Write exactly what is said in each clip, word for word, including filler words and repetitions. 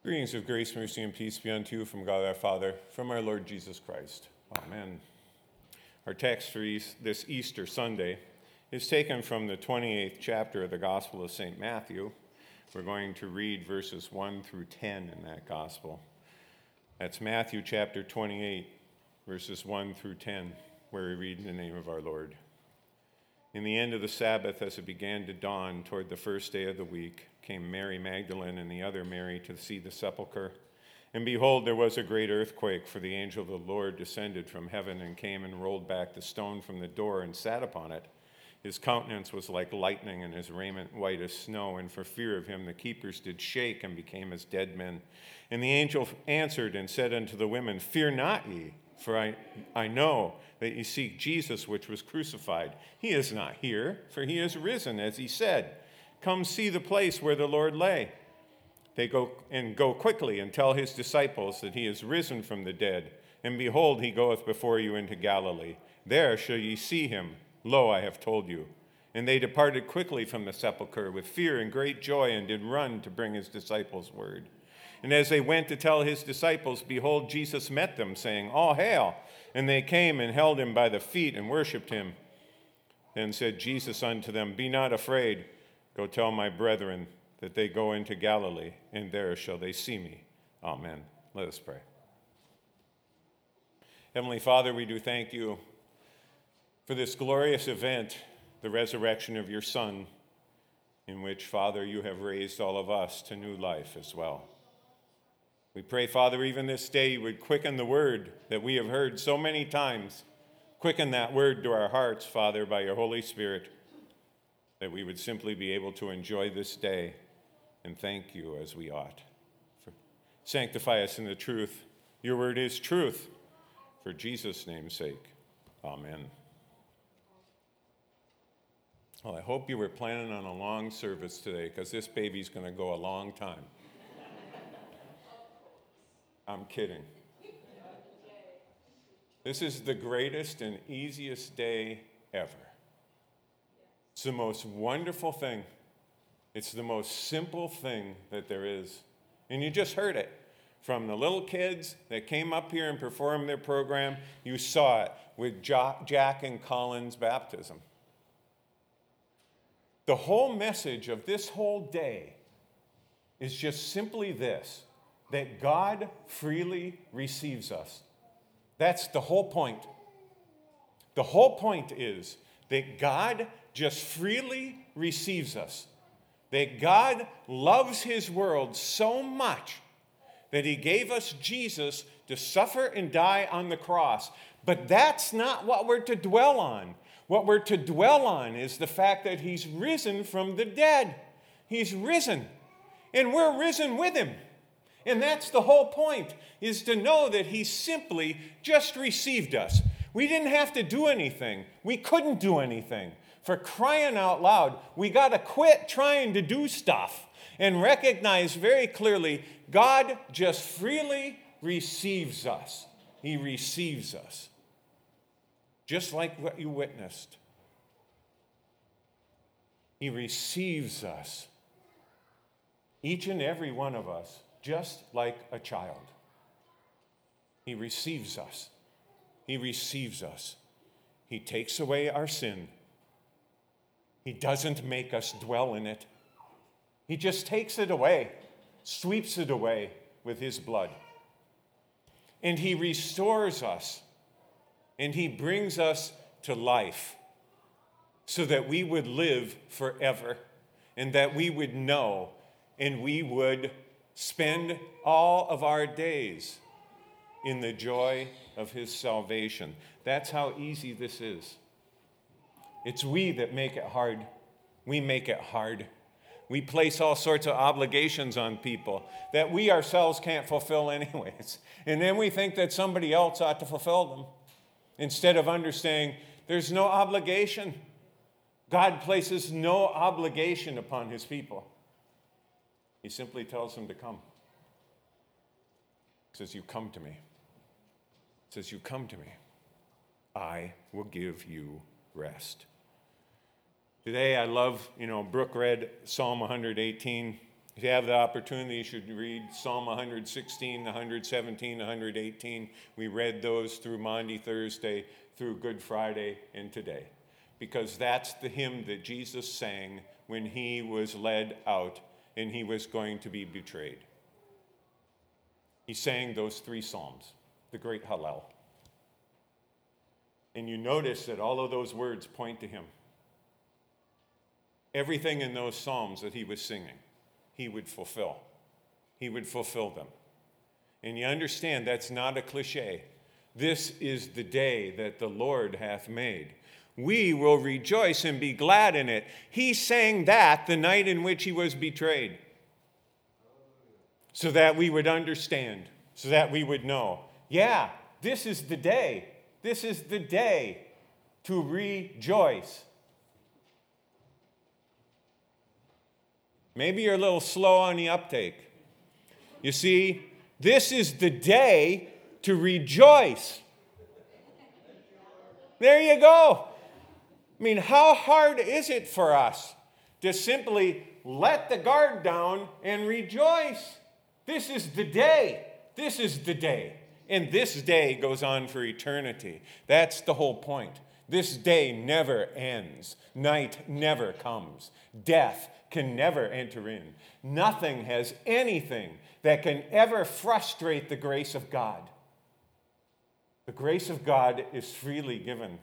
Greetings of grace, mercy, and peace be unto you from God our Father, from our Lord Jesus Christ. Amen. Our text for this Easter Sunday is taken from the twenty-eighth chapter of the Gospel of Saint Matthew. We're going to read verses one through ten in that Gospel. That's Matthew chapter twenty-eight, verses one through ten, where we read in the name of our Lord. In the end of the Sabbath, as it began to dawn toward the first day of the week, came Mary Magdalene and the other Mary to see the sepulchre. And behold, there was a great earthquake, for the angel of the Lord descended from heaven and came and rolled back the stone from the door and sat upon it. His countenance was like lightning, and his raiment white as snow. And for fear of him the keepers did shake and became as dead men. And the angel answered and said unto the women, Fear not ye, for I, I know that ye seek Jesus, which was crucified. He is not here, for he is risen, as he said. Come see the place where the Lord lay. They go and go quickly and tell his disciples that he is risen from the dead. And behold, he goeth before you into Galilee. There shall ye see him. Lo, I have told you. And they departed quickly from the sepulchre with fear and great joy, and did run to bring his disciples word. And as they went to tell his disciples, behold, Jesus met them, saying, All hail! And they came and held him by the feet and worshipped him. Then said Jesus unto them, Be not afraid. Go tell my brethren that they go into Galilee, and there shall they see me. Amen. Let us pray. Heavenly Father, we do thank you for this glorious event, the resurrection of your Son, in which, Father, you have raised all of us to new life as well. We pray, Father, even this day you would quicken the word that we have heard so many times. Quicken that word to our hearts, Father, by your Holy Spirit, that we would simply be able to enjoy this day and thank you as we ought. For, sanctify us in the truth. Your word is truth. For Jesus' name's sake, amen. Well, I hope you were planning on a long service today, because this baby's going to go a long time. I'm kidding. This is the greatest and easiest day ever. It's the most wonderful thing. It's the most simple thing that there is. And you just heard it from the little kids that came up here and performed their program. You saw it with Jack and Colin's baptism. The whole message of this whole day is just simply this, that God freely receives us. That's the whole point. The whole point is that God just freely receives us. That God loves his world so much that he gave us Jesus to suffer and die on the cross. But that's not what we're to dwell on. What we're to dwell on is the fact that he's risen from the dead. He's risen. And we're risen with him. And that's the whole point, is to know that he simply just received us. We didn't have to do anything. We couldn't do anything. For crying out loud, we got to quit trying to do stuff and recognize very clearly God just freely receives us. He receives us. Just like what you witnessed. He receives us. Each and every one of us. Just like a child. He receives us. He receives us. He takes away our sin. He doesn't make us dwell in it. He just takes it away, sweeps it away with his blood. And he restores us. And he brings us to life so that we would live forever and that we would know and we would spend all of our days in the joy of his salvation. That's how easy this is. It's we that make it hard. We make it hard. We place all sorts of obligations on people that we ourselves can't fulfill anyways. And then we think that somebody else ought to fulfill them. Instead of understanding there's no obligation. God places no obligation upon his people. He simply tells them to come. He says, you come to me. He says, you come to me. I will give you rest. Today I love, you know, Brooke read Psalm one eighteen. If you have the opportunity, you should read Psalm one sixteen, one seventeen, one eighteen. We read those through Maundy Thursday, through Good Friday, and today. Because that's the hymn that Jesus sang when he was led out and he was going to be betrayed. He sang those three psalms, the great Hallel. And you notice that all of those words point to him. Everything in those psalms that he was singing, he would fulfill. He would fulfill them. And you understand that's not a cliche. This is the day that the Lord hath made. We will rejoice and be glad in it. He sang that the night in which he was betrayed. So that we would understand, so that we would know, yeah, this is the day. This is the day to rejoice. Maybe you're a little slow on the uptake. You see, this is the day to rejoice. There you go. I mean, how hard is it for us to simply let the guard down and rejoice? This is the day. This is the day. And this day goes on for eternity. That's the whole point. This day never ends. Night never comes. Death can never enter in. Nothing has anything that can ever frustrate the grace of God. The grace of God is freely given.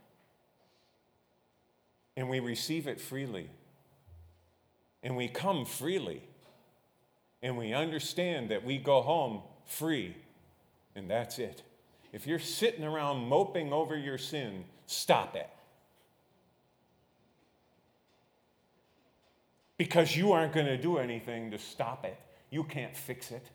And we receive it freely. And we come freely. And we understand that we go home free. And that's it. If you're sitting around moping over your sin, stop it. Because you aren't going to do anything to stop it. You can't fix it.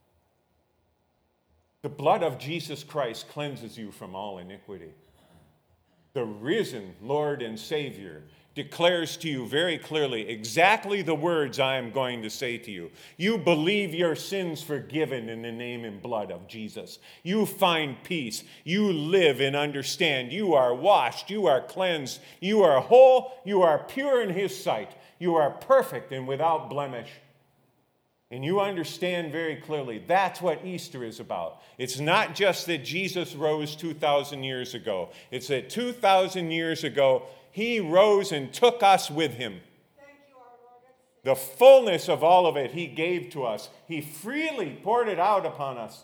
The blood of Jesus Christ cleanses you from all iniquity. The risen Lord and Savior declares to you very clearly exactly the words I am going to say to you. You believe your sins forgiven in the name and blood of Jesus. You find peace. You live and understand. You are washed. You are cleansed. You are whole. You are pure in his sight. You are perfect and without blemish. And you understand very clearly that's what Easter is about. It's not just that Jesus rose two thousand years ago. It's that two thousand years ago, he rose and took us with him. Thank you, our Lord. The fullness of all of it he gave to us. He freely poured it out upon us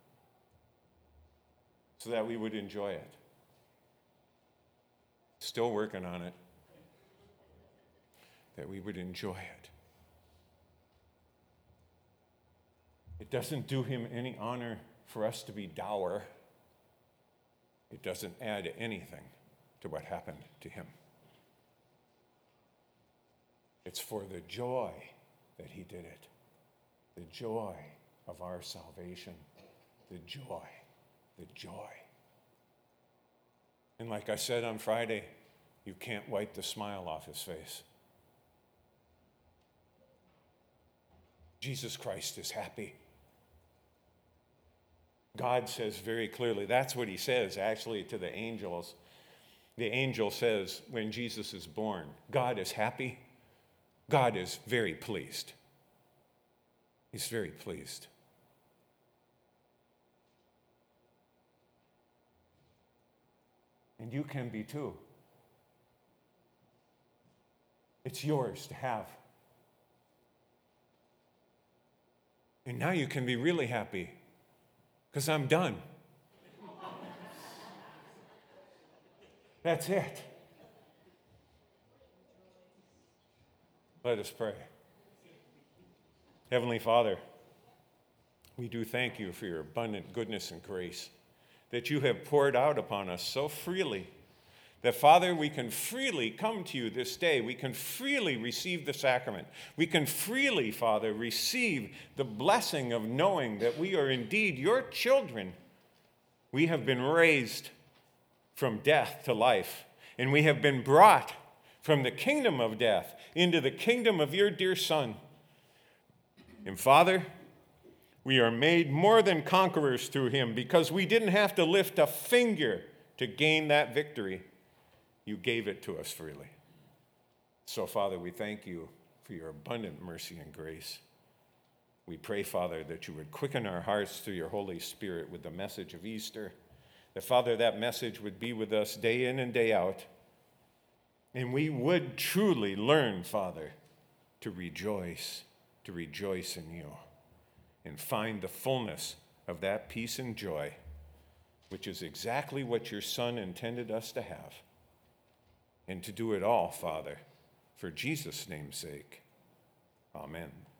so that we would enjoy it. Still working on it. That we would enjoy it. It doesn't do him any honor for us to be dour. It doesn't add anything to what happened to him. It's for the joy that he did it. The joy of our salvation. The joy. The joy. And like I said on Friday, you can't wipe the smile off his face. Jesus Christ is happy. God says very clearly, that's what he says actually to the angels. The angel says when Jesus is born, God is happy. God is very pleased. He's very pleased. And you can be too. It's yours to have. And now you can be really happy. Because I'm done. That's it. Let us pray. Heavenly Father, we do thank you for your abundant goodness and grace that you have poured out upon us so freely. That, Father, we can freely come to you this day. We can freely receive the sacrament. We can freely, Father, receive the blessing of knowing that we are indeed your children. We have been raised from death to life, and we have been brought from the kingdom of death into the kingdom of your dear Son. And, Father, we are made more than conquerors through him because we didn't have to lift a finger to gain that victory. You gave it to us freely. So, Father, we thank you for your abundant mercy and grace. We pray, Father, that you would quicken our hearts through your Holy Spirit with the message of Easter, that, Father, that message would be with us day in and day out, and we would truly learn, Father, to rejoice, to rejoice in you, and find the fullness of that peace and joy, which is exactly what your Son intended us to have, and to do it all, Father, for Jesus' name's sake. Amen.